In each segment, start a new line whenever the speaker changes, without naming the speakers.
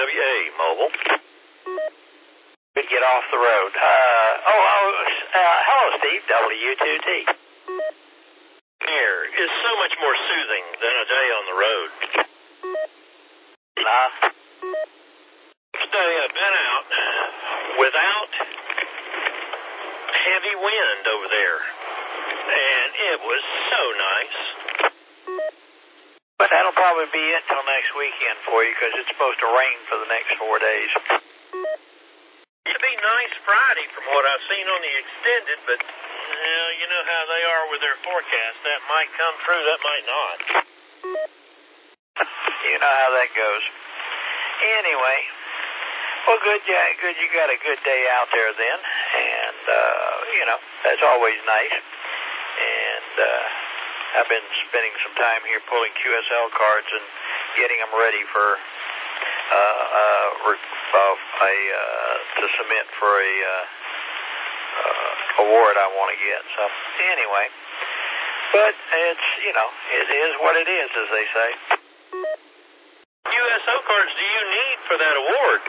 WA Mobile.
Could get off the road. Hello, Steve, W2T.
Here is so much more soothing than a day on the road. Today I've been out without heavy wind over there, and it was so nice.
But that'll probably be it till next weekend for you, because it's supposed to rain for the next 4 days.
It'd be nice Friday from what I've seen on the extended, but you know how they are with their forecast. That might come true, that might not.
You know how that goes. Anyway, well, good. You got a good day out there then, and that's always nice. And I've been spending some time here pulling QSL cards and getting them ready for to submit for a award I want to get. So anyway, but it's it is what it is, as they say.
QSO cards do you need for that award?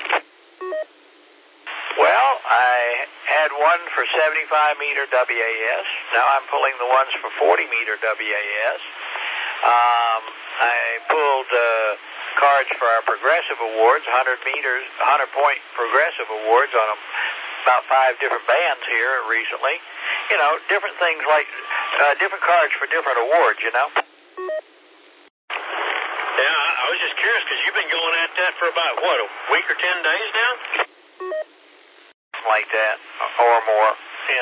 Well, I had one for 75-meter WAS. Now I'm pulling the ones for 40-meter WAS. I pulled cards for our progressive awards, 100-point progressive awards on about 5 different bands here recently. Different things like different cards for different awards,
Yeah, I was just curious because you've been going at that for about, a week or 10 days now?
Like that, or more.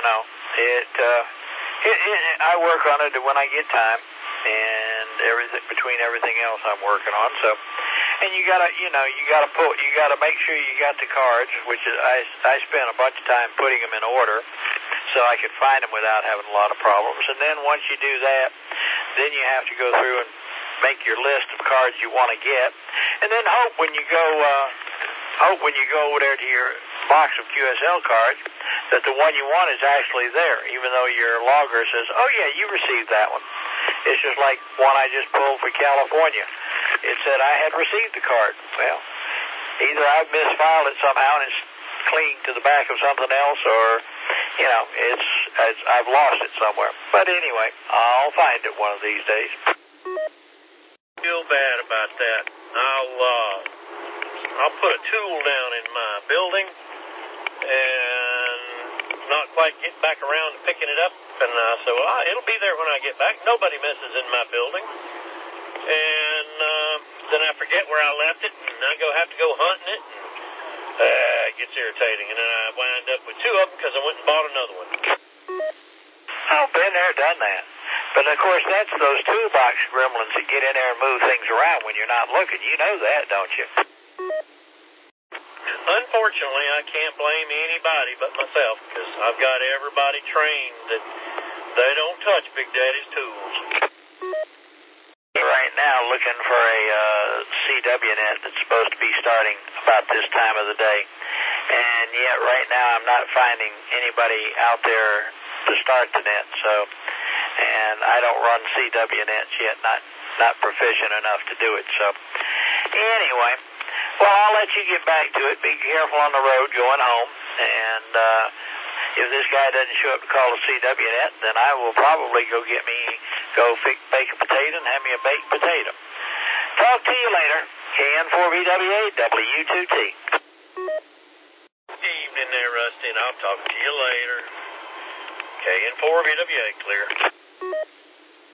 I work on it when I get time, and between everything else I'm working on. So, and you gotta make sure you got the cards, which is I spent a bunch of time putting them in order, so I could find them without having a lot of problems. And then once you do that, then you have to go through and make your list of cards you want to get, and then hope when you go over there to your box of QSL cards that the one you want is actually there, even though your logger says, oh yeah, you received that one. It's just like one I just pulled for California. It said I had received the card. Well, either I've misfiled it somehow and it's clinging to the back of something else, or I've lost it somewhere. But anyway, I'll find it one of these days.
Feel bad about that. I'll put a tool down in my building and not quite get back around to picking it up. And I said, well, it'll be there when I get back. Nobody messes in my building. And then I forget where I left it, and I have to go hunting it. And it gets irritating. And then I wind up with 2 of them because I went and bought another one.
I've been there, done that. But, of course, that's those toolbox gremlins that get in there and move things around when you're not looking. You know that, don't you?
Unfortunately, I can't blame anybody but myself, because I've got everybody trained that they don't touch Big Daddy's tools.
Right now, looking for a CWNet that's supposed to be starting about this time of the day. And yet, right now, I'm not finding anybody out there to start the net, and I don't run CWNets yet, not proficient enough to do it. So, anyway, well, I'll let you get back to it. Be careful on the road going home, and if this guy doesn't show up to call the CWNet, then I will probably go bake a potato and have me a baked potato. Talk to you later. KN4BWA, W2T.
Evening there, Rusty, and I'll talk to you later. KN4BWA, clear.